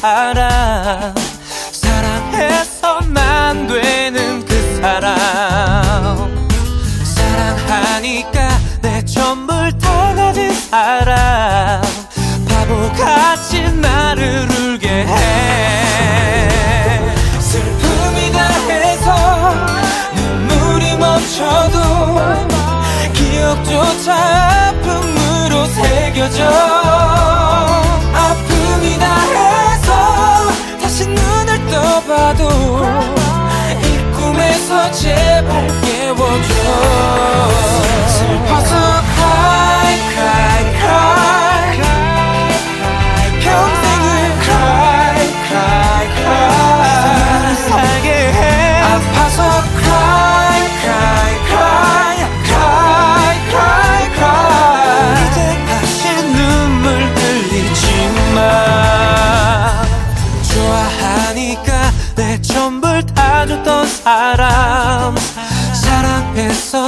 사람, 사랑해서만 되는 그 사람, 사랑하니까 내 전부를 다 가진 사람, 바보같이 나를 울게 해. 슬픔이다 해서 눈물이 멈춰도 기억조차 아픔으로 새겨져. 아픔이다 해서 다시 눈을 떠봐도 이 꿈에서 제발 깨워줘. 슬퍼서 cry cry cry, 평생을 cry cry cry, 나를 살게 해. 아파서 cry cry cry cry cry cry, 이제 다시 눈물 흘리지마. 좋아하니까 내 전부를 다 줬던 사람, 사랑해서